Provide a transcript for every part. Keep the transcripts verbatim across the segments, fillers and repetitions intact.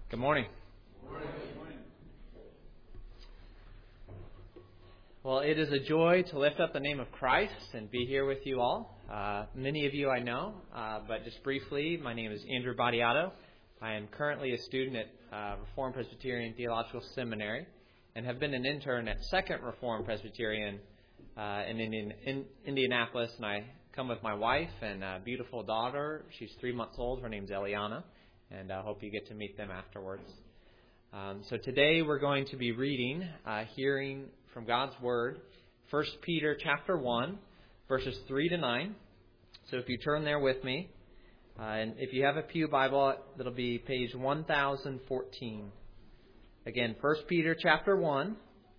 Good morning. Good morning. Well, it is a joy to lift up the name of Christ and be here with you all. Uh, many of you I know, uh, but just briefly, my name is Andrew Badiato. I am currently a student at uh, Reformed Presbyterian Theological Seminary and have been an intern at Second Reformed Presbyterian uh, in, Indian, in Indianapolis. And I come with my wife and a beautiful daughter. She's three months old. Her name's Eliana. And I hope you get to meet them afterwards. Um, so today we're going to be reading, uh, hearing from God's Word, First Peter chapter one, verses three to nine. So if you turn there with me, uh, and if you have a Pew Bible, that'll be page one thousand fourteen. Again, First Peter chapter one,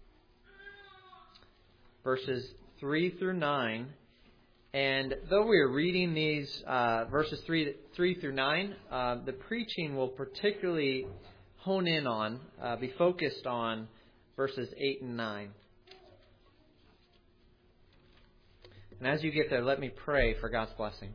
verses three through nine. And though we are reading these uh, verses three, three through nine, uh, the preaching will particularly hone in on, uh, be focused on verses eight and nine. And as you get there, let me pray for God's blessing.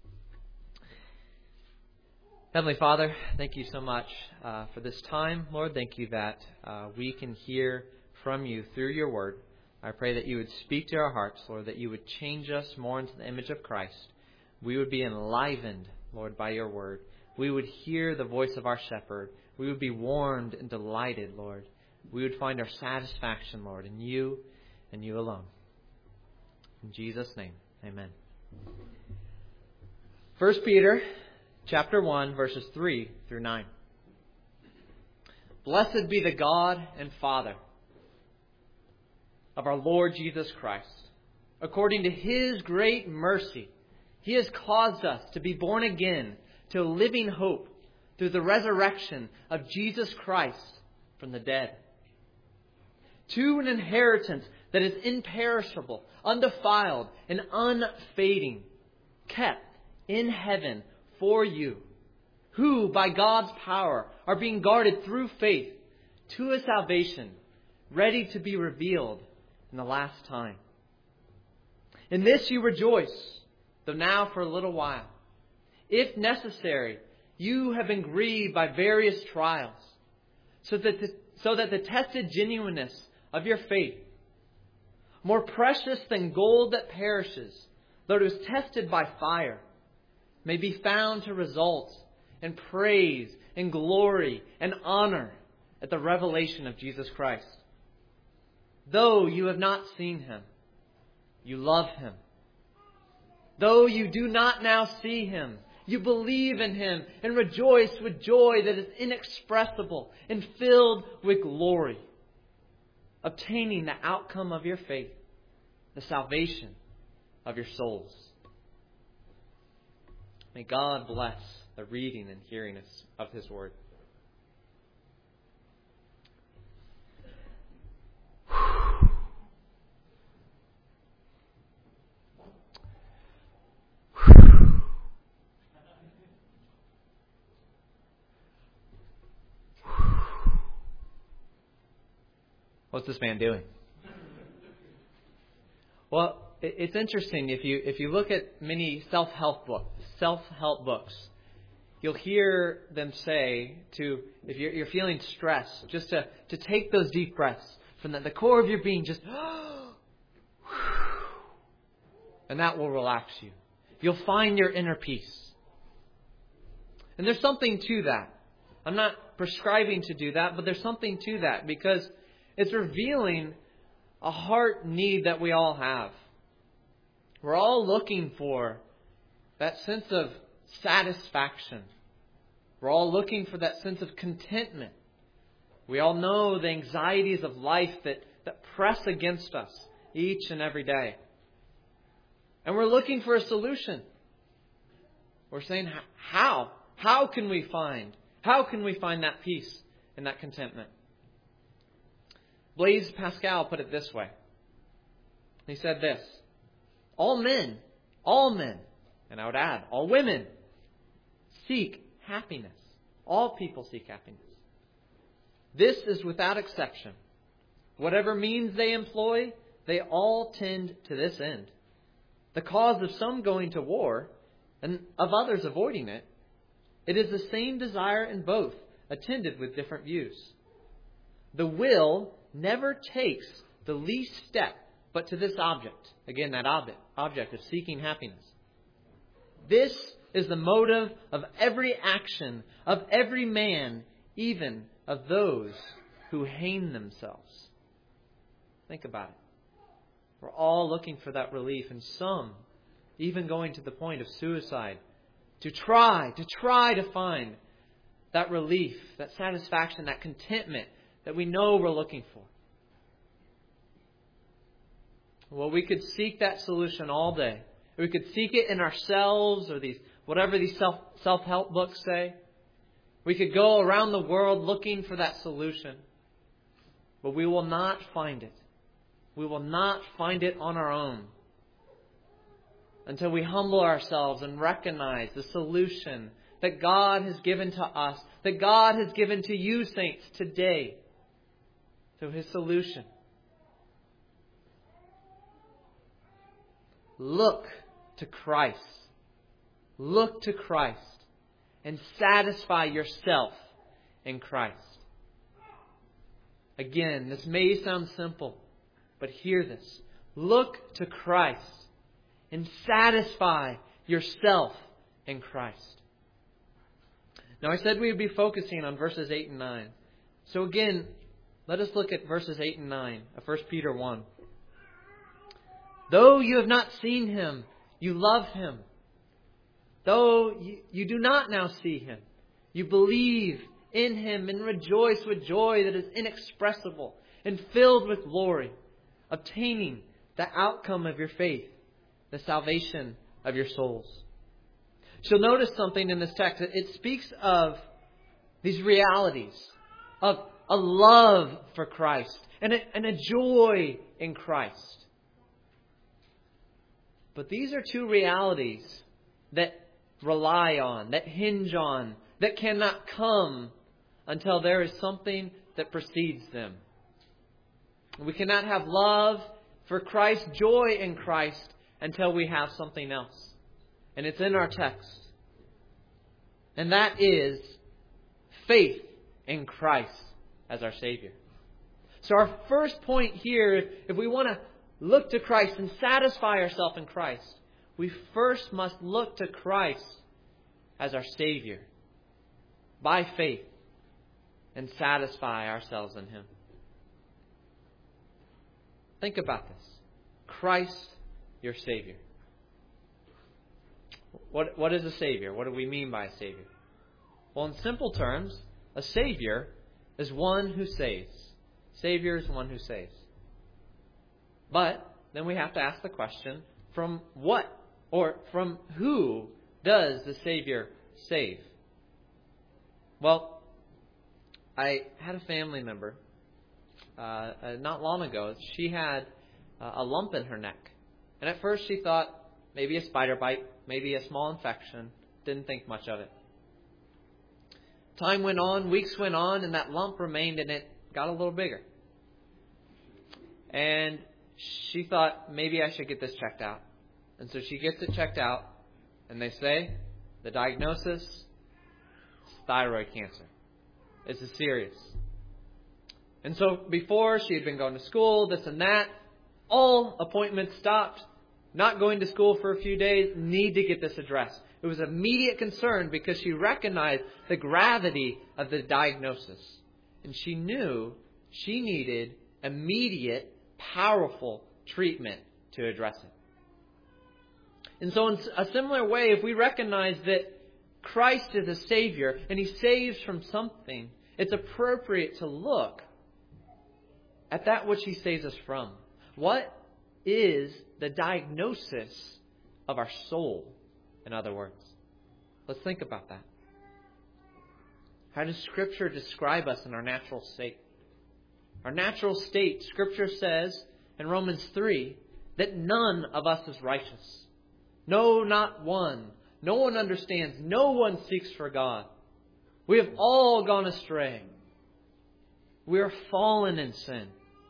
Heavenly Father, thank you so much uh, for this time. Lord, thank you that uh, we can hear from you through your word. I pray that you would speak to our hearts, Lord, that you would change us more into the image of Christ. We would be enlivened, Lord, by your word. We would hear the voice of our shepherd. We would be warmed and delighted, Lord. We would find our satisfaction, Lord, in you and you alone. In Jesus' name, amen. First Peter chapter one, verses three through nine. Blessed be the God and Father of our Lord Jesus Christ. According to His great mercy, He has caused us to be born again to a living hope through the resurrection of Jesus Christ from the dead, to an inheritance that is imperishable, undefiled, and unfading, kept in heaven for you, who by God's power are being guarded through faith to a salvation ready to be revealed in the last time. In this you rejoice, though now for a little while. If necessary, you have been grieved by various trials, so that the, so that the tested genuineness of your faith, more precious than gold that perishes, though it is tested by fire, may be found to result in praise and glory and honor at the revelation of Jesus Christ. Though you have not seen Him, you love Him. Though you do not now see Him, you believe in Him and rejoice with joy that is inexpressible and filled with glory, obtaining the outcome of your faith, the salvation of your souls. May God bless the reading and hearing of His Word. What's this man doing? Well, it's interesting. If you if you look at many self-help books, self-help books, you'll hear them say to, if you're, you're feeling stressed, just to, to take those deep breaths from the, the core of your being, just, and that will relax you. You'll find your inner peace. And there's something to that. I'm not prescribing to do that, but there's something to that because it's revealing a heart need that we all have. We're all looking for that sense of satisfaction. We're all looking for that sense of contentment. We all know the anxieties of life that, that press against us each and every day. And we're looking for a solution. We're saying, how? How can we find? How can we find that peace and that contentment? Blaise Pascal put it this way. He said this: all men, all men, and I would add, all women seek happiness. All people seek happiness. This is without exception. Whatever means they employ, they all tend to this end. The cause of some going to war and of others avoiding it, it is the same desire in both attended with different views. The will never takes the least step but to this object. Again, that object, object of seeking happiness. This is the motive of every action of every man, even of those who hang themselves. Think about it. We're all looking for that relief, and some even going to the point of suicide to try, to try to find that relief, that satisfaction, that contentment that we know we're looking for. Well, we could seek that solution all day. We could seek it in ourselves or these whatever these self, self-help books say. We could go around the world looking for that solution. But we will not find it. We will not find it on our own until we humble ourselves and recognize the solution that God has given to us, that God has given to you, saints, today through His solution. Look to Christ. Look to Christ and satisfy yourself in Christ. Again, this may sound simple, but hear this. Look to Christ and satisfy yourself in Christ. Now, I said we would be focusing on verses eight and nine. So again, let us look at verses eight and nine of First Peter one. Though you have not seen Him, you love Him. Though you, you do not now see Him, you believe in Him and rejoice with joy that is inexpressible and filled with glory, obtaining the outcome of your faith, the salvation of your souls. So notice something in this text. It speaks of these realities of a love for Christ and a, and a joy in Christ. But these are two realities that rely on, that hinge on, that cannot come until there is something that precedes them. We cannot have love for Christ, joy in Christ, until we have something else. And it's in our text. And that is faith in Christ as our Savior. So our first point here, if we want to look to Christ and satisfy ourselves in Christ, we first must look to Christ as our Savior by faith and satisfy ourselves in Him. Think about this. Christ, your Savior. What, what is a Savior? What do we mean by a Savior? Well, in simple terms, a Savior is one who saves. Savior is one who saves. But then we have to ask the question, from what or from who does the Savior save? Well, I had a family member uh, not long ago. She had uh, a lump in her neck. And at first she thought maybe a spider bite, maybe a small infection. Didn't think much of it. Time went on, weeks went on, and that lump remained and it got a little bigger. And she thought, maybe I should get this checked out. And so she gets it checked out, and they say, the diagnosis is thyroid cancer. It's serious. And so before, she had been going to school, this and that. All appointments stopped. Not going to school for a few days. Need to get this addressed. It was immediate concern because she recognized the gravity of the diagnosis. And she knew she needed immediate, powerful treatment to address it. And so in a similar way, if we recognize that Christ is a Savior and He saves from something, it's appropriate to look at that which He saves us from. What is the diagnosis of our soul, in other words? Let's think about that. How does Scripture describe us in our natural state? Our natural state, Scripture says in Romans three, that none of us is righteous. No, not one. No one understands. No one seeks for God. We have all gone astray. We are fallen in sin.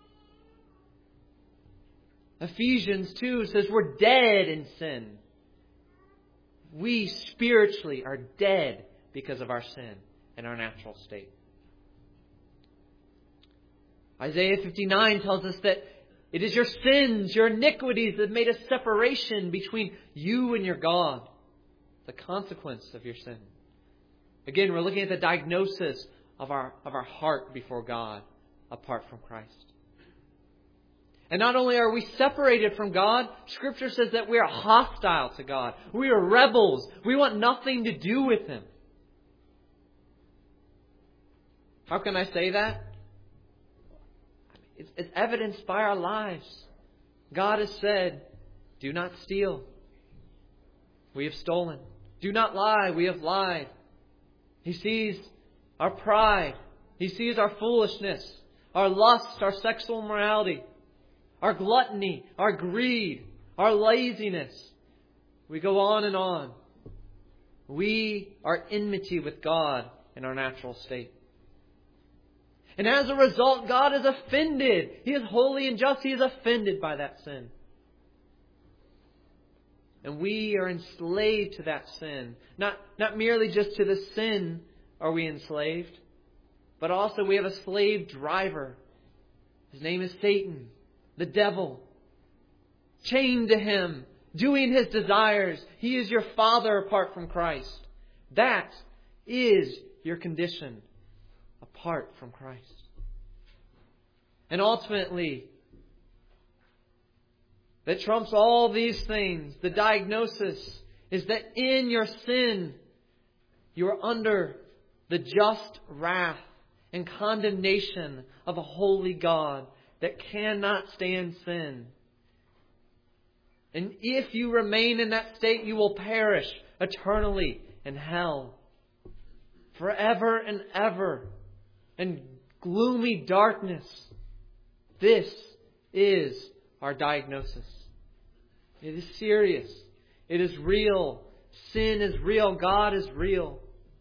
Ephesians two says we're dead in sin. We spiritually are dead because of our sin. in our natural state. Isaiah fifty-nine tells us that it is your sins, your iniquities that made a separation between you and your God. The consequence of your sin. Again, we're looking at the diagnosis of our, of our heart before God apart from Christ. And not only are we separated from God, Scripture says that we are hostile to God. We are rebels. We want nothing to do with Him. How can I say that? It's, it's evidenced by our lives. God has said, do not steal. We have stolen. Do not lie. We have lied. He sees our pride. He sees our foolishness, our lust, our sexual immorality, our gluttony, our greed, our laziness. We go on and on. We are enmity with God in our natural state. And as a result, God is offended. He is holy and just. He is offended by that sin. And we are enslaved to that sin. Not, not merely just to the sin are we enslaved, but also we have a slave driver. His name is Satan, the devil. Chained to him, doing his desires. He is your father apart from Christ. That is your condition apart from Christ. And ultimately, that trumps all these things, the diagnosis is that in your sin, you are under the just wrath and condemnation of a holy God that cannot stand sin. And if you remain in that state, you will perish eternally in hell. Forever and ever. In gloomy darkness. This is our diagnosis. It is serious. It is real. Sin is real. God is real.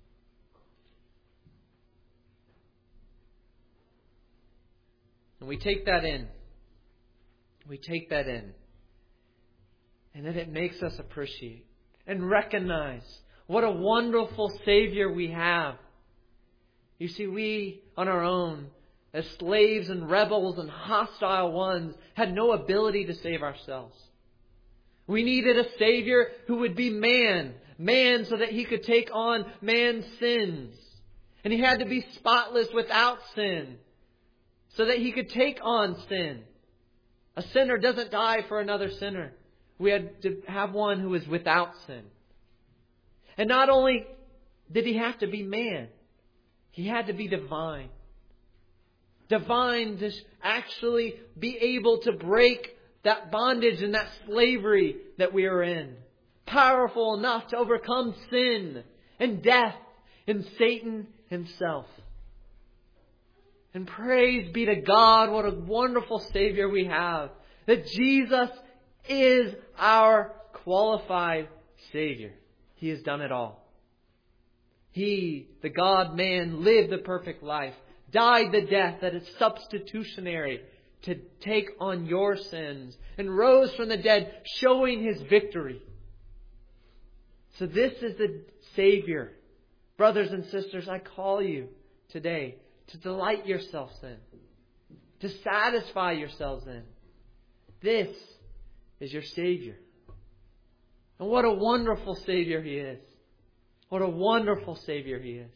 And we take that in. We take that in. And then it makes us appreciate and recognize what a wonderful Savior we have. You see, we on our own, as slaves and rebels and hostile ones, had no ability to save ourselves. We needed a Savior who would be man. Man so that He could take on man's sins. And He had to be spotless without sin. So that He could take on sin. A sinner doesn't die for another sinner. We had to have one who was without sin. And not only did He have to be man, He had to be divine. Divine to actually be able to break that bondage and that slavery that we are in. Powerful enough to overcome sin and death and Satan himself. And praise be to God, what a wonderful Savior we have. That Jesus is our qualified Savior. He has done it all. He, the God-man, lived the perfect life. Died the death that is substitutionary to take on your sins. And rose from the dead, showing His victory. So this is the Savior. Brothers and sisters, I call you today to delight yourselves in. To satisfy yourselves in. This is your Savior. And what a wonderful Savior He is. What a wonderful Savior He is.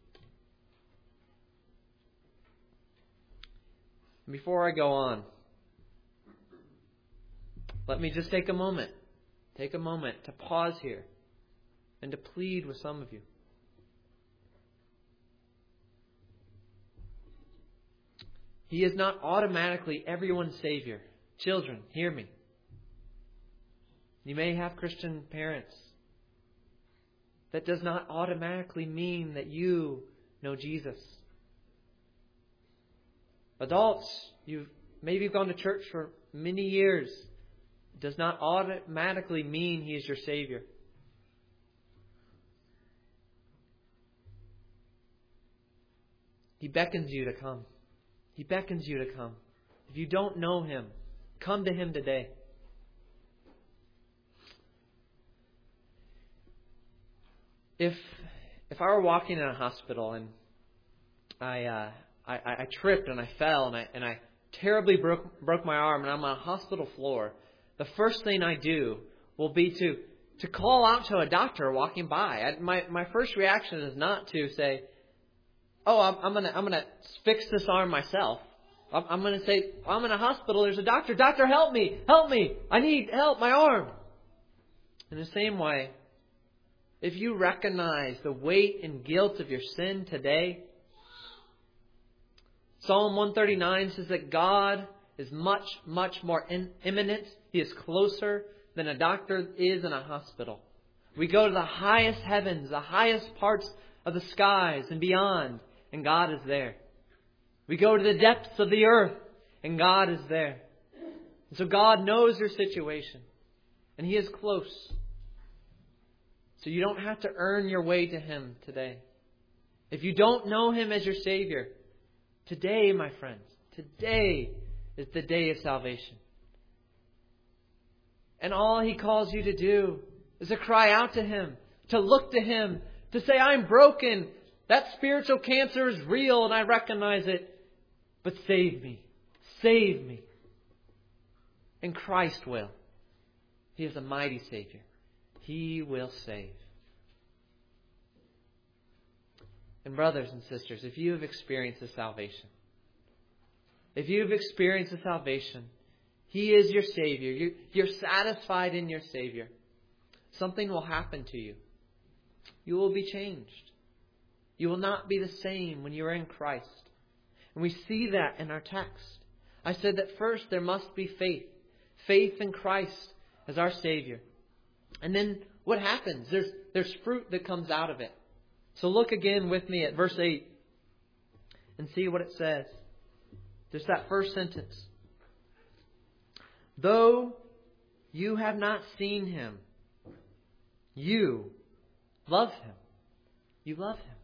Before I go on, let me just take a moment. Take a moment to pause here and to plead with some of you. He is not automatically everyone's Savior. Children, hear me. You may have Christian parents. That does not automatically mean that you know Jesus. Adults, you've maybe gone to church for many years. It does not automatically mean He is your Savior. He beckons you to come. He beckons you to come. If you don't know Him, come to Him today. If, if I were walking in a hospital and I, uh, I, I tripped and I fell and I, and I terribly broke, broke my arm and I'm on a hospital floor, the first thing I do will be to, to call out to a doctor walking by. I, my, my first reaction is not to say, oh, I'm, I'm gonna, I'm gonna fix this arm myself. I'm, I'm gonna say, I'm in a hospital. There's a doctor. Doctor, help me, help me. I need help. My arm. In the same way, if you recognize the weight and guilt of your sin today, Psalm one thirty-nine says that God is much, much more in, imminent. He is closer than a doctor is in a hospital. We go to the highest heavens, the highest parts of the skies and beyond, and God is there. We go to the depths of the earth, and God is there. And so God knows your situation, and He is close. So you don't have to earn your way to Him today. If you don't know Him as your Savior, today, my friends, today is the day of salvation. And all He calls you to do is to cry out to Him, to look to Him, to say, I'm broken. That spiritual cancer is real and I recognize it. But save me. Save me. And Christ will. He is a mighty Savior. He will save. And brothers and sisters, if you have experienced the salvation, if you have experienced the salvation, He is your Savior. You, you're satisfied in your Savior. Something will happen to you. You will be changed. You will not be the same when you are in Christ. And we see that in our text. I said that first there must be faith. Faith in Christ as our Savior. And then what happens? There's, there's fruit that comes out of it. So look again with me at verse eight and see what it says. Just that first sentence. Though you have not seen Him, you love Him. You love Him.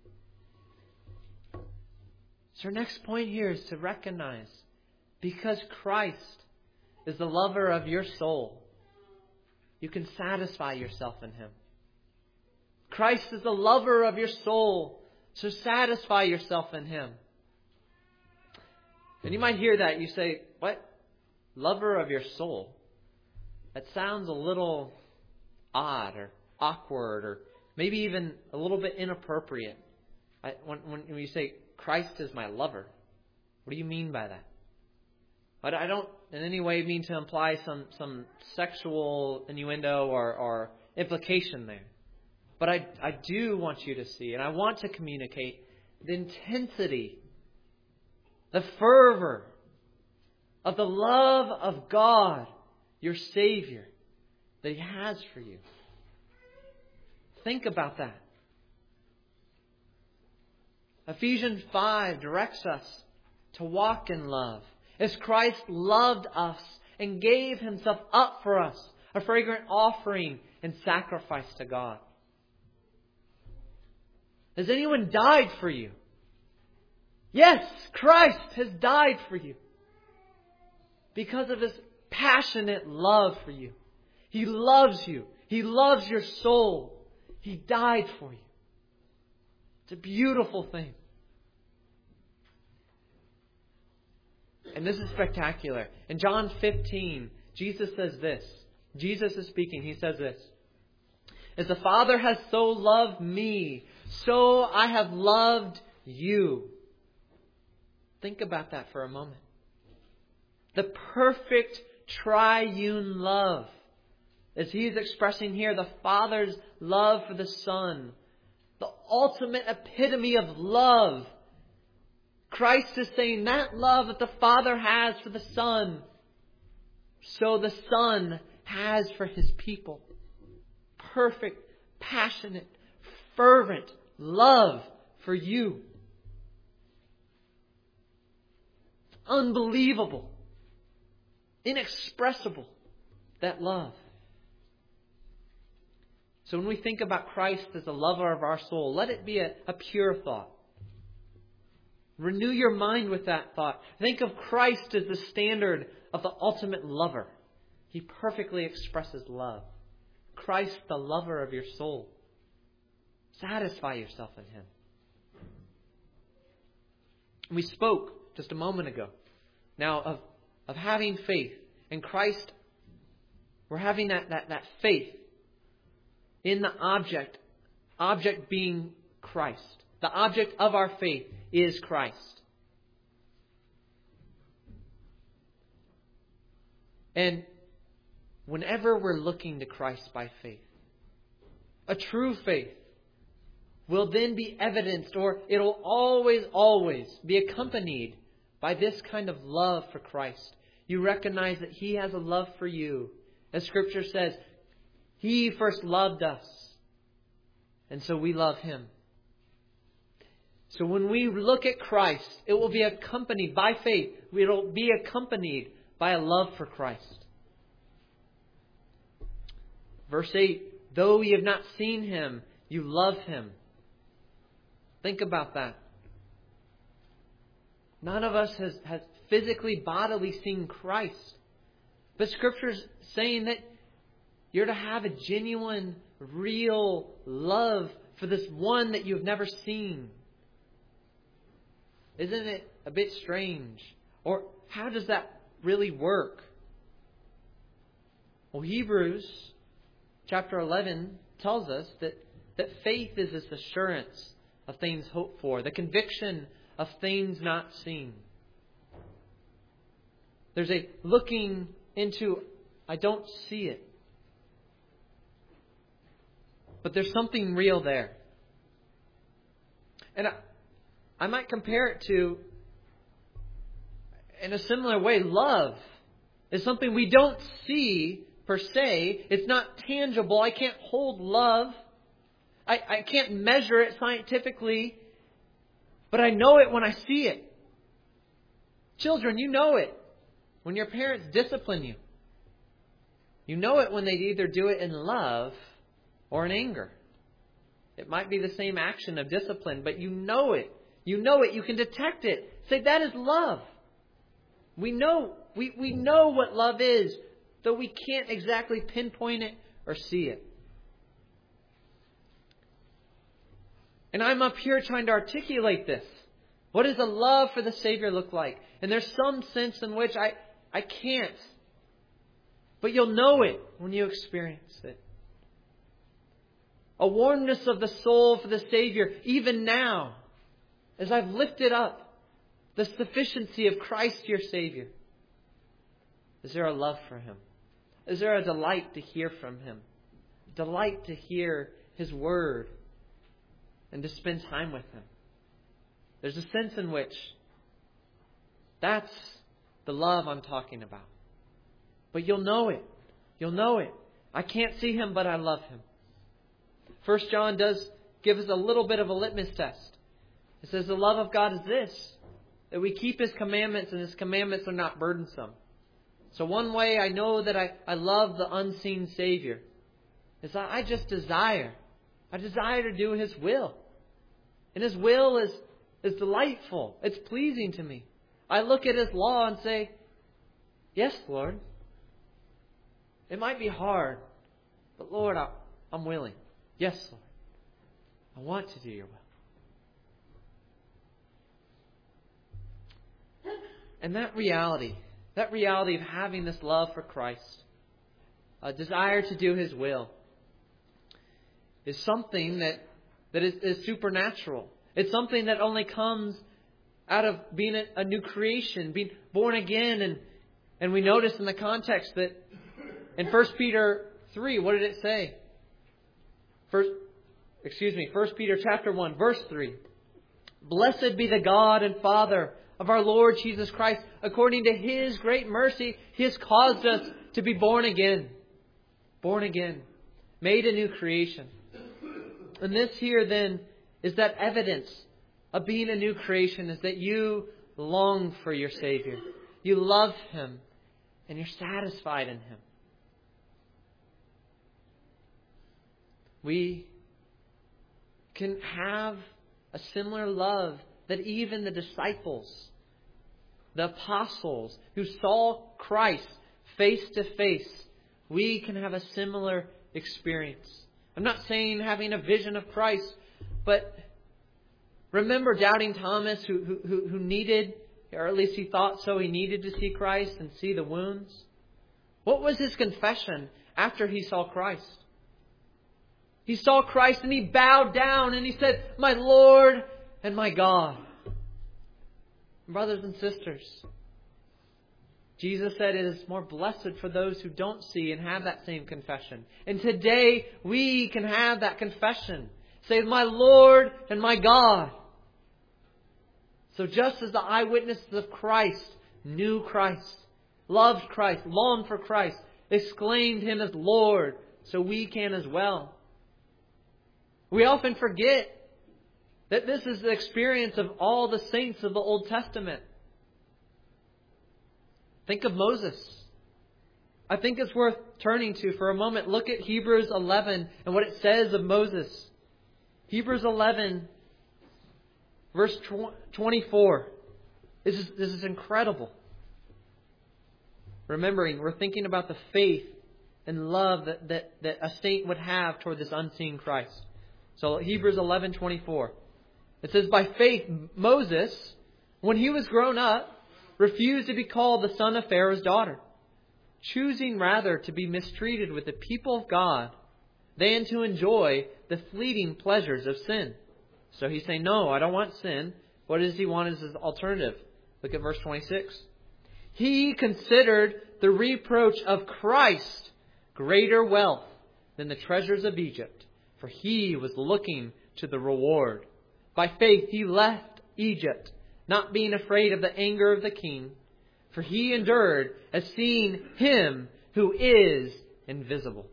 So our next point here is to recognize, because Christ is the lover of your soul, you can satisfy yourself in Him. Christ is the lover of your soul, so satisfy yourself in Him. And you might hear that. You say, what? Lover of your soul? That sounds a little odd or awkward or maybe even a little bit inappropriate. I, when, when you say, Christ is my lover, what do you mean by that? I don't in any way mean to imply some, some sexual innuendo or, or implication there. But I, I do want you to see, and I want to communicate the intensity, the fervor of the love of God, your Savior, that He has for you. Think about that. Ephesians five directs us to walk in love, as Christ loved us and gave Himself up for us, a fragrant offering and sacrifice to God. Has anyone died for you? Yes, Christ has died for you. Because of His passionate love for you. He loves you. He loves your soul. He died for you. It's a beautiful thing. And this is spectacular. In John fifteen, Jesus says this. Jesus is speaking. He says this. As the Father has so loved me, so I have loved you. Think about that for a moment. The perfect triune love. As He is expressing here, the Father's love for the Son. The ultimate epitome of love. Christ is saying that love that the Father has for the Son, so the Son has for His people. Perfect, passionate, fervent love for you. Unbelievable. Inexpressible, that love. So when we think about Christ as the lover of our soul, let it be a, a pure thought. Renew your mind with that thought. Think of Christ as the standard of the ultimate lover. He perfectly expresses love. Christ, the lover of your soul. Satisfy yourself in Him. We spoke just a moment ago now of, of having faith. In Christ, we're having that, that, that faith in the object, object being Christ. The object of our faith is Christ. And whenever we're looking to Christ by faith, a true faith will then be evidenced, or it'll always, always be accompanied by this kind of love for Christ. You recognize that He has a love for you. As Scripture says, He first loved us, and so we love Him. So when we look at Christ, it will be accompanied by faith. It will be accompanied by a love for Christ. Verse eight, though ye have not seen Him, you love Him. Think about that. None of us has, has physically, bodily seen Christ. But Scripture's saying that you're to have a genuine, real love for this one that you've never seen. Isn't it a bit strange? Or how does that really work? Well, Hebrews chapter eleven tells us that, that faith is this assurance of things hoped for, the conviction of things not seen. There's a looking into, I don't see it, but there's something real there. And I, I might compare it to, in a similar way, love is something we don't see per se. It's not tangible. I can't hold love. I, I can't measure it scientifically, but I know it when I see it. Children, you know it when your parents discipline you. You know it when they either do it in love or in anger. It might be the same action of discipline, but you know it. You know it. You can detect it. Say, that is love. We know, we, we know what love is, though we can't exactly pinpoint it or see it. And I'm up here trying to articulate this. What does a love for the Savior look like? And there's some sense in which I, I can't. But you'll know it when you experience it. A warmness of the soul for the Savior, even now, as I've lifted up the sufficiency of Christ your Savior. Is there a love for Him? Is there a delight to hear from Him? A delight to hear His Word and to spend time with Him? There's a sense in which that's the love I'm talking about. But you'll know it. You'll know it. I can't see Him, but I love Him. First John does give us a little bit of a litmus test. It says the love of God is this, that we keep His commandments, and His commandments are not burdensome. So one way I know that I, I love the unseen Savior is that I just desire. I desire to do His will. And His will is, is delightful. It's pleasing to me. I look at His law and say, yes, Lord. It might be hard, but Lord, I, I'm willing. Yes, Lord. I want to do your will. And that reality, that reality of having this love for Christ, a desire to do His will, is something that, that is, is supernatural. It's something that only comes out of being a, a new creation, being born again. And, and we notice in the context that in First Peter three, what did it say? First, excuse me, First Peter chapter one, verse three. Blessed be the God and Father of our Lord Jesus Christ. According to His great mercy, He has caused us to be born again. Born again. Made a new creation. And this here then is that evidence of being a new creation, is that you long for your Savior. You love Him and you're satisfied in Him. We can have a similar love that even the disciples, the apostles who saw Christ face to face, we can have a similar experience. I'm not saying having a vision of Christ But remember doubting Thomas who, who, who needed, or at least he thought so, he needed to see Christ and see the wounds? What was his confession after he saw Christ? He saw Christ and he bowed down and he said, "My Lord and my God." Brothers and sisters, Jesus said it is more blessed for those who don't see and have that same confession. And today we can have that confession. Say, "My Lord and my God." So just as the eyewitnesses of Christ knew Christ, loved Christ, longed for Christ, exclaimed Him as Lord, so we can as well. We often forget that this is the experience of all the saints of the Old Testament. Think of Moses. I think it's worth turning to for a moment. Look at Hebrews eleven and what it says of Moses. Hebrews eleven, verse twenty-four. This is, this is incredible. Remembering, we're thinking about the faith and love that, that, that a saint would have toward this unseen Christ. So Hebrews eleven twenty-four. It says, "By faith Moses, when he was grown up, refused to be called the son of Pharaoh's daughter, choosing rather to be mistreated with the people of God than to enjoy the fleeting pleasures of sin." So he's saying, no, I don't want sin. What does he want as his alternative? Look at verse twenty-six. "He considered the reproach of Christ greater wealth than the treasures of Egypt, for he was looking to the reward. By faith he left Egypt, not being afraid of the anger of the king, for he endured as seeing Him who is invisible."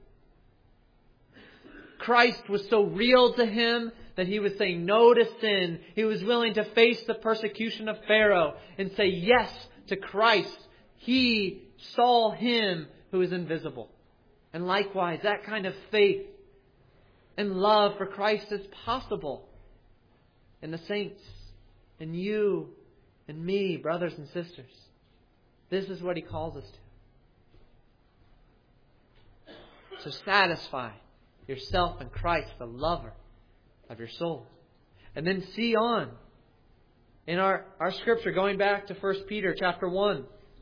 Christ was so real to him that he was saying no to sin. He was willing to face the persecution of Pharaoh and say yes to Christ. He saw Him who is invisible. And likewise, that kind of faith and love for Christ is possible in the saints, in you, and me, brothers and sisters. This is what He calls us to. So satisfy yourself in Christ, the lover of your soul. And then see on in our, our scripture, going back to First Peter chapter one.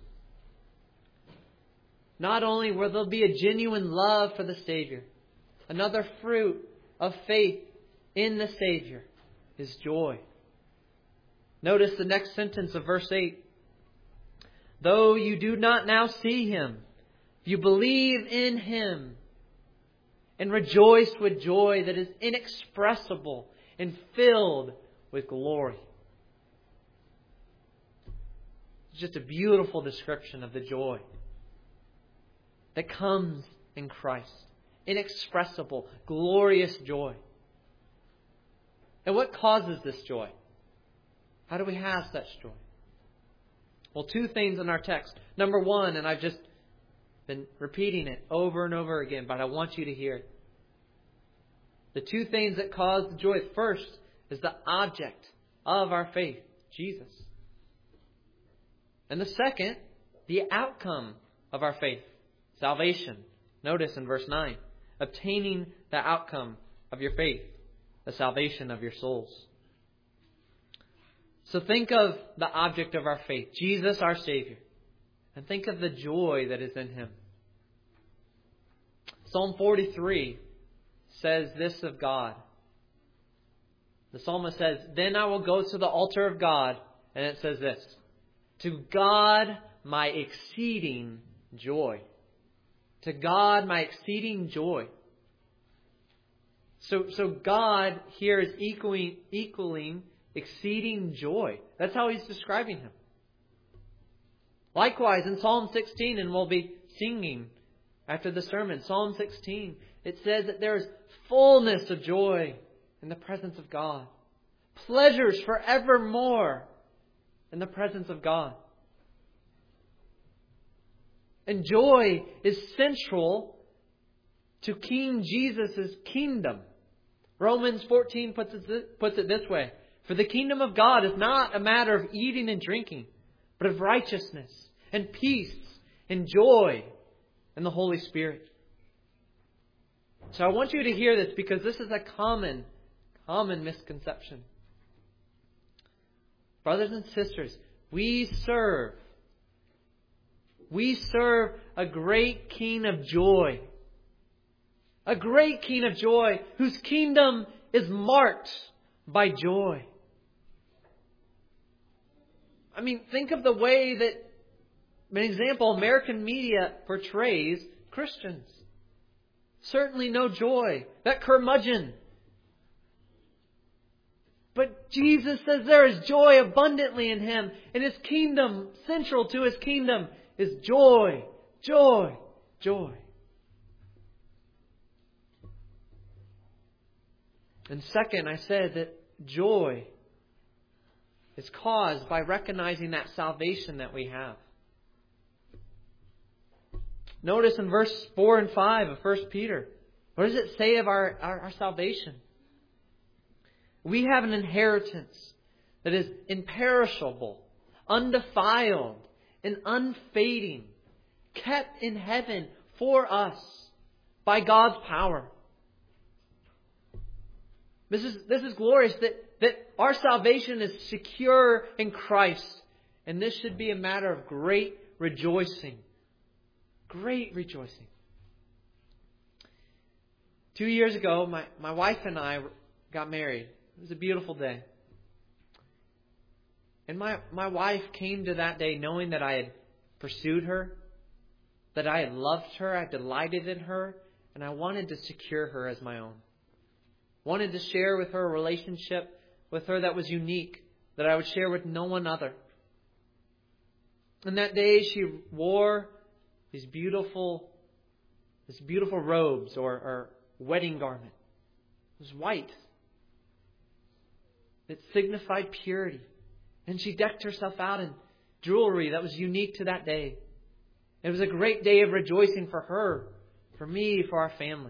Not only will there be a genuine love for the Savior, another fruit of faith in the Savior is joy. Notice the next sentence of verse eight. "Though you do not now see Him, you believe in Him and rejoice with joy that is inexpressible and filled with glory." It's just a beautiful description of the joy that comes in Christ. Inexpressible, glorious joy. And what causes this joy? How do we have such joy? Well, two things in our text. Number one, and I've just been repeating it over and over again, but I want you to hear it. The two things that cause the joy. First is the object of our faith, Jesus. And the second, the outcome of our faith, salvation. Notice in verse nine, obtaining the outcome of your faith, the salvation of your souls. So think of the object of our faith, Jesus our Savior, and think of the joy that is in Him. Psalm forty-three says this of God. The psalmist says, "Then I will go to the altar of God," and it says this, "To God my exceeding joy." To God my exceeding joy. So, so God here is equaling, equaling exceeding joy. That's how He's describing Him. Likewise, in Psalm sixteen, and we'll be singing after the sermon, Psalm sixteen, it says that there is fullness of joy in the presence of God. Pleasures forevermore in the presence of God. And joy is central to King Jesus' kingdom. Romans fourteen puts it, puts it this way. "For the kingdom of God is not a matter of eating and drinking, but of righteousness and peace and joy in the Holy Spirit." So I want you to hear this because this is a common, common misconception. Brothers and sisters, we serve. We serve a great King of joy. A great King of joy whose kingdom is marked by joy. I mean, think of the way that, an example, American media portrays Christians. Certainly no joy. That curmudgeon. But Jesus says there is joy abundantly in Him. And His kingdom, central to His kingdom, is joy, joy, joy. And second, I said that joy is caused by recognizing that salvation that we have. Notice in verse four and five of First Peter, what does it say of our, our, our salvation? We have an inheritance that is imperishable, undefiled, and unfading, kept in heaven for us by God's power. This is, this is glorious that, that our salvation is secure in Christ. And this should be a matter of great rejoicing. Great rejoicing. Two years ago, my, my wife and I got married. It was a beautiful day. And my, my wife came to that day knowing that I had pursued her, that I had loved her, I delighted in her, and I wanted to secure her as my own. Wanted to share with her a relationship with her that was unique, that I would share with no one other. And that day she wore these beautiful, these beautiful robes or, or wedding garment. It was white. It signified purity. And she decked herself out in jewelry that was unique to that day. It was a great day of rejoicing for her, for me, for our family.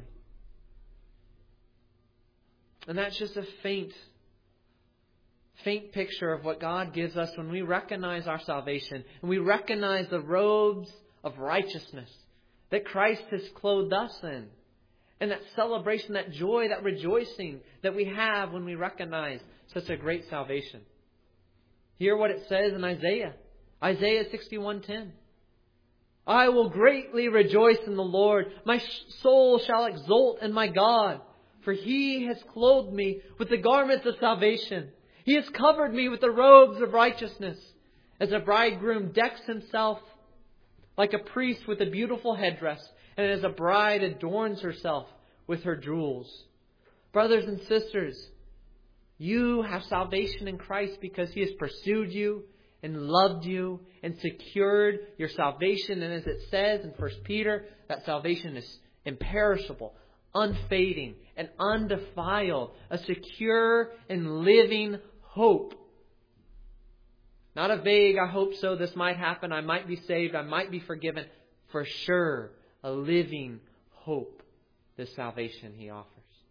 And that's just a faint, faint picture of what God gives us when we recognize our salvation and we recognize the robes of righteousness that Christ has clothed us in. And that celebration, that joy, that rejoicing that we have when we recognize such a great salvation. Hear what it says in Isaiah. Isaiah sixty-one ten. I will greatly rejoice in the Lord. My soul shall exult in my God. For He has clothed me with the garments of salvation. He has covered me with the robes of righteousness. As a bridegroom decks himself like a priest with a beautiful headdress, and as a bride adorns herself with her jewels. Brothers and sisters, you have salvation in Christ because He has pursued you and loved you and secured your salvation. And as it says in First Peter, that salvation is imperishable, unfading, and undefiled, a secure and living hope. Not a vague, I hope so, this might happen, I might be saved, I might be forgiven. For sure, a living hope, this salvation He offers.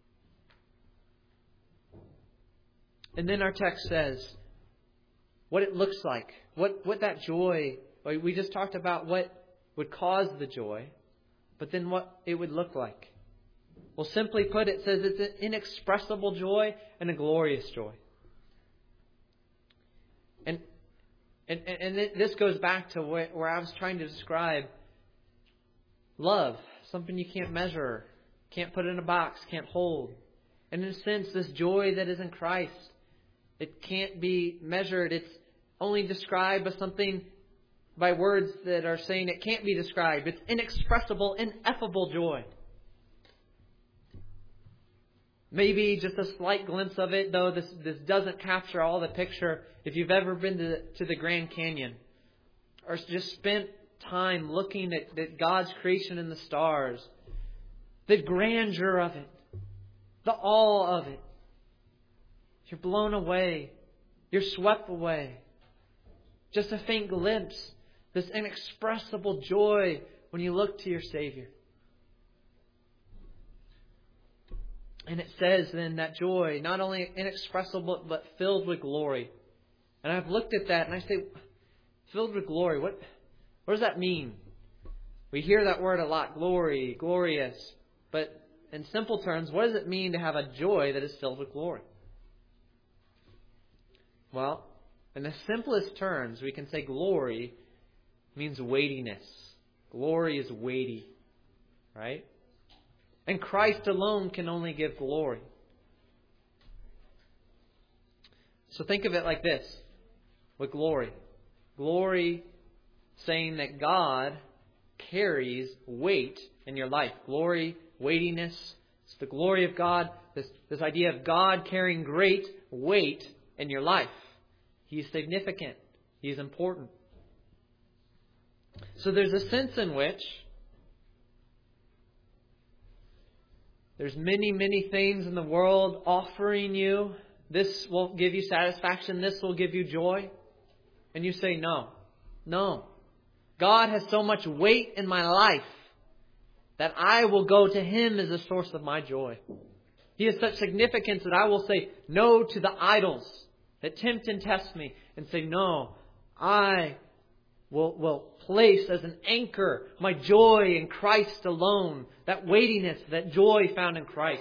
And then our text says what it looks like, what, what that joy, we just talked about what would cause the joy, but then what it would look like. Well, simply put, it says it's an inexpressible joy and a glorious joy. And and, and this goes back to where, where I was trying to describe love, something you can't measure, can't put in a box, can't hold. And in a sense, this joy that is in Christ, it can't be measured. It's only described as something by words that are saying it can't be described. It's inexpressible, ineffable joy. Maybe just a slight glimpse of it, though this, this doesn't capture all the picture. If you've ever been to, to the Grand Canyon or just spent time looking at, at God's creation in the stars, the grandeur of it, the awe of it, you're blown away. You're swept away. Just a faint glimpse, this inexpressible joy when you look to your Savior. And it says then that joy, not only inexpressible, but filled with glory. And I've looked at that and I say, filled with glory, what, what does that mean? We hear that word a lot, glory, glorious. But in simple terms, what does it mean to have a joy that is filled with glory? Well, in the simplest terms, we can say glory means weightiness. Glory is weighty, right? And Christ alone can only give glory. So think of it like this, with glory. Glory saying that God carries weight in your life. Glory, weightiness. It's the glory of God. This, this idea of God carrying great weight in your life. He's significant. He's important. So there's a sense in which there's many, many things in the world offering you. This will give you satisfaction. This will give you joy. And you say, no, no. God has so much weight in my life that I will go to Him as the source of my joy. He has such significance that I will say no to the idols that tempt and test me and say, no, I will, will place as an anchor my joy in Christ alone. That weightiness, that joy found in Christ.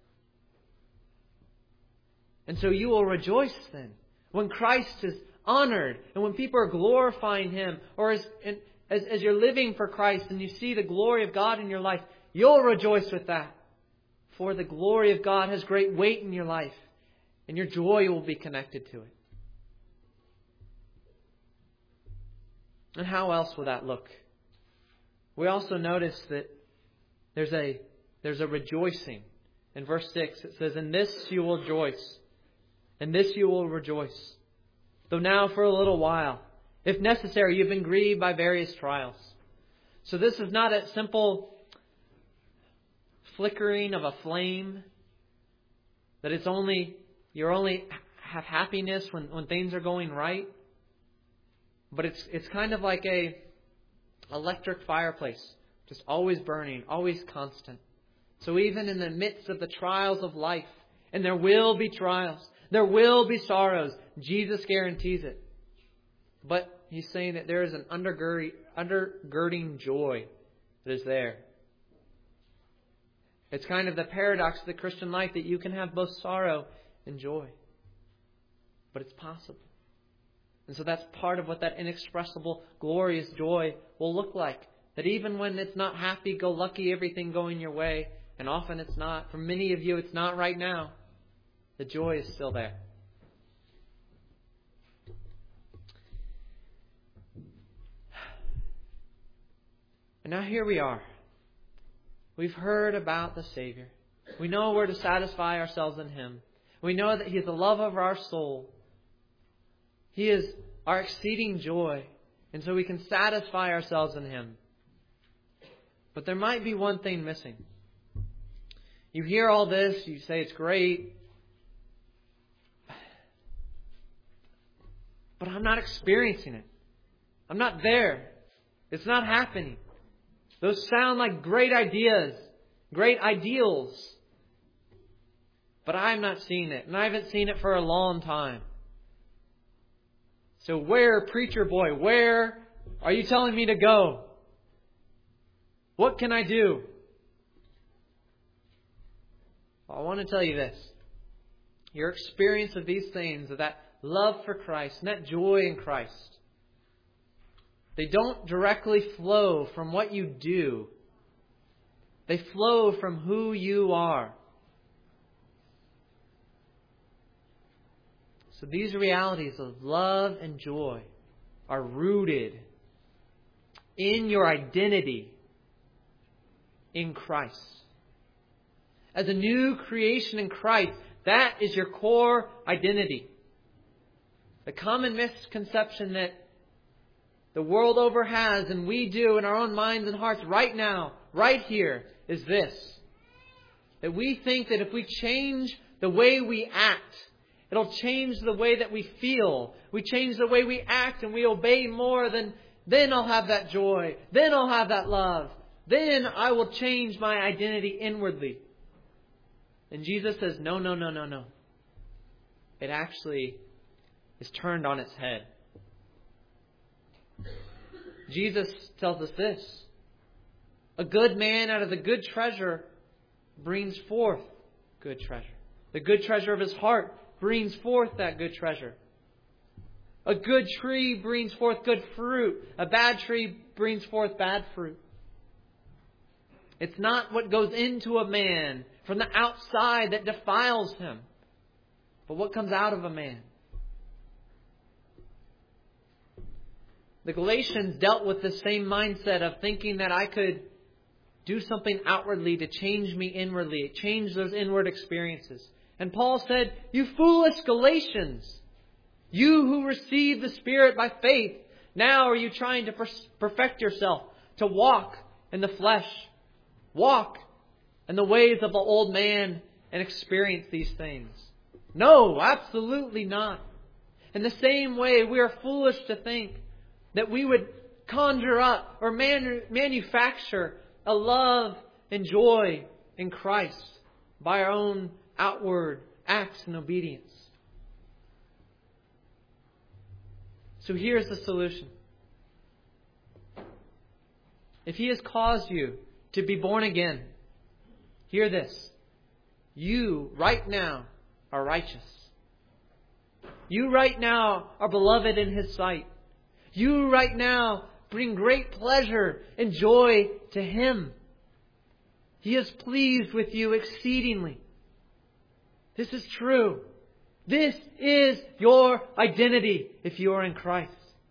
And so you will rejoice then when Christ is honored and when people are glorifying Him, or as, as, as you're living for Christ and you see the glory of God in your life, you'll rejoice with that. For the glory of God has great weight in your life, and your joy will be connected to it. And how else will that look? We also notice that there's a there's a rejoicing. In verse six it says, "In this you will rejoice. In this you will rejoice. Though now for a little while, if necessary, you've been grieved by various trials." So this is not a simple flickering of a flame. That it's only you only have happiness when, when things are going right. But it's it's kind of like a electric fireplace, just always burning, always constant. So even in the midst of the trials of life, and there will be trials, there will be sorrows, Jesus guarantees it. But He's saying that there is an undergirding, undergirding joy that is there. It's kind of the paradox of the Christian life that you can have both sorrow and joy. But it's possible. And so that's part of what that inexpressible, glorious joy will look like. That even when it's not happy-go-lucky, everything going your way, and often it's not, for many of you it's not right now, the joy is still there. And now here we are. We've heard about the Savior. We know where to satisfy ourselves in Him. We know that He is the love of our soul. He is our exceeding joy. And so we can satisfy ourselves in Him. But there might be one thing missing. You hear all this, you say it's great. But I'm not experiencing it. I'm not there. It's not happening. Those sound like great ideas, great ideals. But I'm not seeing it. And I haven't seen it for a long time. So where, preacher boy, where are you telling me to go? What can I do? Well, I want to tell you this. Your experience of these things, of that love for Christ and that joy in Christ, they don't directly flow from what you do. They flow from who you are. So these realities of love and joy are rooted in your identity in Christ. As a new creation in Christ, that is your core identity. The common misconception that the world over has, and we do in our own minds and hearts right now, right here, is this. That we think that if we change the way we act, it'll change the way that we feel. We change the way we act and we obey more, then, then I'll have that joy. Then I'll have that love. Then I will change my identity inwardly. And Jesus says, no, no, no, no, no. It actually is turned on its head. Jesus tells us this. A good man out of the good treasure brings forth good treasure. The good treasure of his heart brings forth that good treasure. A good tree brings forth good fruit. A bad tree brings forth bad fruit. It's not what goes into a man from the outside that defiles him, but what comes out of a man. The Galatians dealt with the same mindset of thinking that I could do something outwardly to change me inwardly, change those inward experiences. And Paul said, "You foolish Galatians, you who received the Spirit by faith, now are you trying to perfect yourself, to walk in the flesh, walk in the ways of the old man and experience these things?" No, absolutely not. In the same way, we are foolish to think that we would conjure up or man, manufacture a love and joy in Christ by our own outward acts and obedience. So here's the solution. If He has caused you to be born again, hear this. You right now are righteous. You right now are beloved in His sight. You right now bring great pleasure and joy to Him. He is pleased with you exceedingly. This is true. This is your identity if you are in Christ.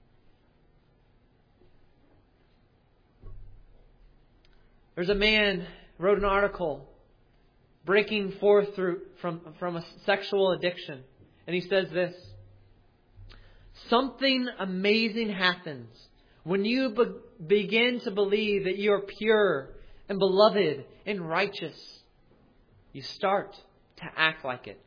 There's a man who wrote an article breaking forth through from, from a sexual addiction. And he says this: something amazing happens when you be- begin to believe that you are pure and beloved and righteous. You start to act like it.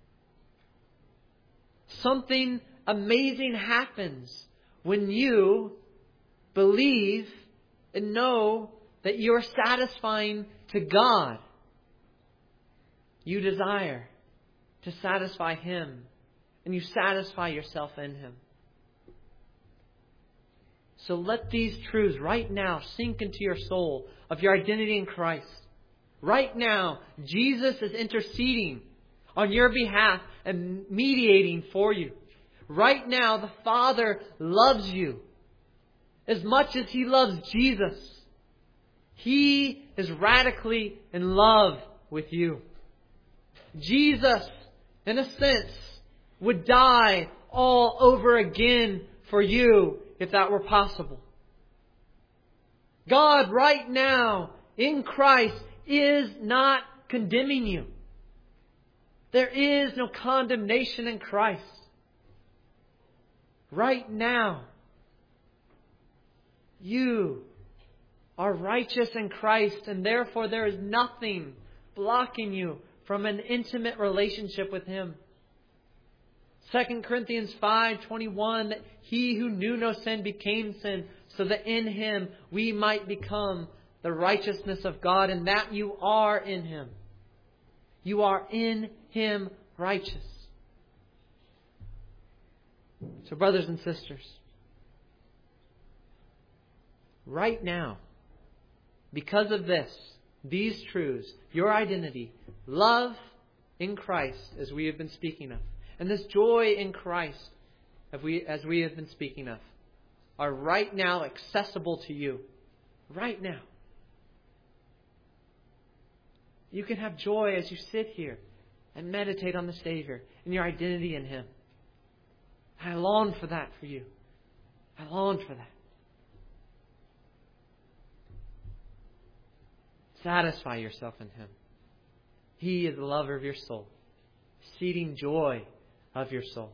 Something amazing happens when you believe and know that you are satisfying to God. You desire to satisfy Him, and you satisfy yourself in Him. So let these truths right now sink into your soul of your identity in Christ. Right now, Jesus is interceding on your behalf and mediating for you. Right now, the Father loves you as much as He loves Jesus. He is radically in love with you. Jesus, in a sense, would die all over again for you if that were possible. God right now in Christ is not condemning you. There is no condemnation in Christ. Right now, you are righteous in Christ, and therefore there is nothing blocking you from an intimate relationship with Him. Second Corinthians five twenty-one, that He who knew no sin became sin, so that in Him we might become the righteousness of God, and that you are in Him. You are in Him righteous. So brothers and sisters, right now, because of this, these truths, your identity, love in Christ, as we have been speaking of, and this joy in Christ, as we, as we have been speaking of, are right now accessible to you. Right now. You can have joy as you sit here and meditate on the Savior and your identity in Him. I long for that for you. I long for that. Satisfy yourself in Him. He is the lover of your soul, exceeding joy of your soul.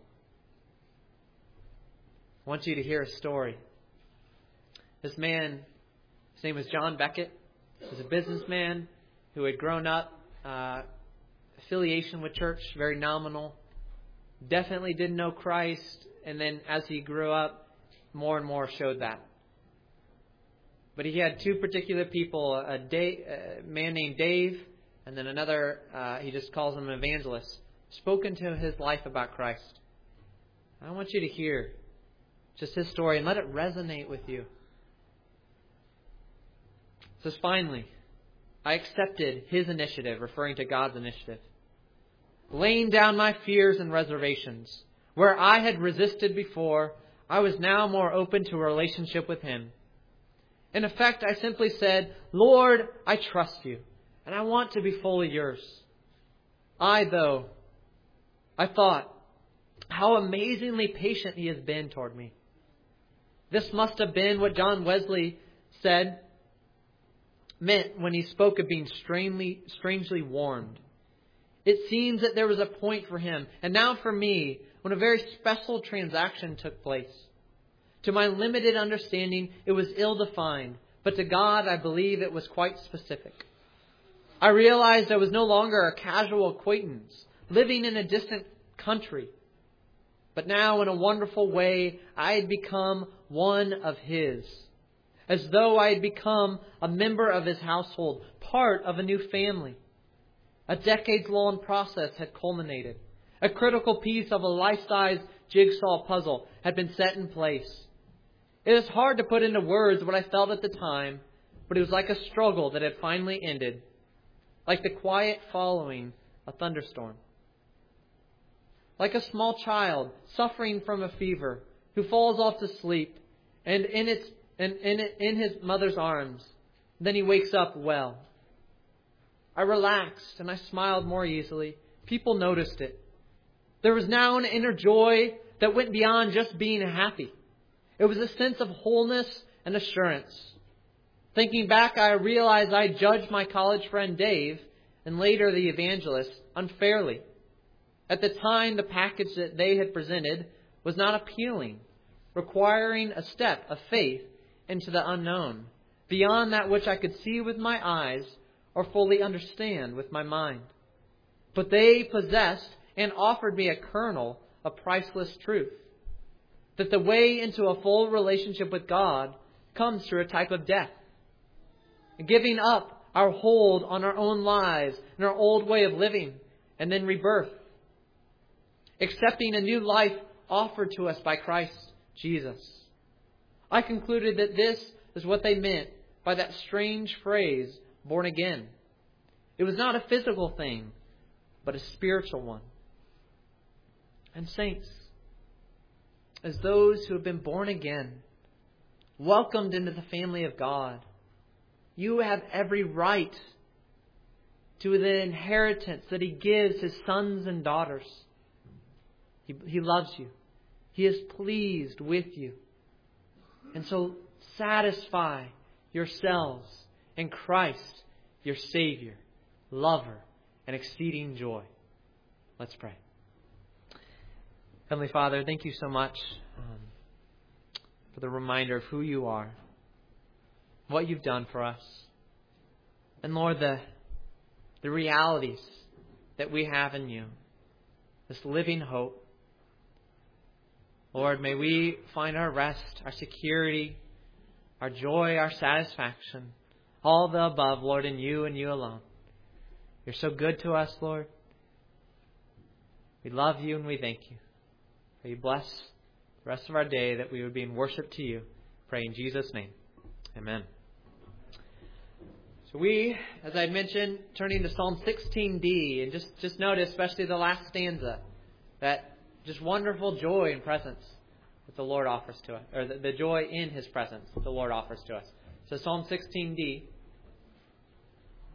I want you to hear a story. This man, his name was John Beckett. He was a businessman who had grown up, uh, affiliation with church, very nominal. Definitely didn't know Christ. And then as he grew up, more and more showed that. But he had two particular people, a, Dave, a man named Dave, and then another, uh, he just calls him an evangelist, spoken to his life about Christ. I want you to hear just his story and let it resonate with you. It says, finally, I accepted his initiative, referring to God's initiative. Laying down my fears and reservations, Where I had resisted before, I was now more open to a relationship with Him. In effect, I simply said, Lord, I trust You, and I want to be fully Yours. I, though, I thought, how amazingly patient He has been toward me. This must have been what John Wesley said meant when he spoke of being strangely, strangely warmed. It seems that there was a point for him, and now for me, when a very special transaction took place. To my limited understanding, it was ill-defined, but to God, I believe it was quite specific. I realized I was no longer a casual acquaintance, living in a distant country. But now, in a wonderful way, I had become one of His. As though I had become a member of His household, part of a new family. A decades-long process had culminated. A critical piece of a life-size jigsaw puzzle had been set in place. It is hard to put into words what I felt at the time, but it was like a struggle that had finally ended. Like the quiet following a thunderstorm. Like a small child suffering from a fever who falls off to sleep and in its and in, in his mother's arms. Then he wakes up well. I relaxed and I smiled more easily. People noticed it. There was now an inner joy that went beyond just being happy. It was a sense of wholeness and assurance. Thinking back, I realized I judged my college friend Dave and later the evangelist unfairly. At the time, the package that they had presented was not appealing, requiring a step of faith into the unknown, beyond that which I could see with my eyes or fully understand with my mind. But they possessed and offered me a kernel of priceless truth, that the way into a full relationship with God comes through a type of death, giving up our hold on our own lives and our old way of living, and then rebirth. Accepting a new life offered to us by Christ Jesus. I concluded that this is what they meant by that strange phrase, born again. It was not a physical thing, but a spiritual one. And saints, as those who have been born again, welcomed into the family of God, you have every right to the inheritance that He gives His sons and daughters. He, he loves you. He is pleased with you. And so satisfy yourselves in Christ, your Savior, lover, and exceeding joy. Let's pray. Heavenly Father, thank you so much um, for the reminder of who you are, what you've done for us. And Lord, the, the realities that we have in you, this living hope. Lord, may we find our rest, our security, our joy, our satisfaction, all the above, Lord, in you and you alone. You're so good to us, Lord. We love you and we thank you. May you bless the rest of our day that we would be in worship to you. Pray in Jesus' name. Amen. So we, as I mentioned, turning to Psalm sixteen D, and just, just notice, especially the last stanza, that just wonderful joy and presence that the Lord offers to us, or the, the joy in His presence that the Lord offers to us. So Psalm sixteen D.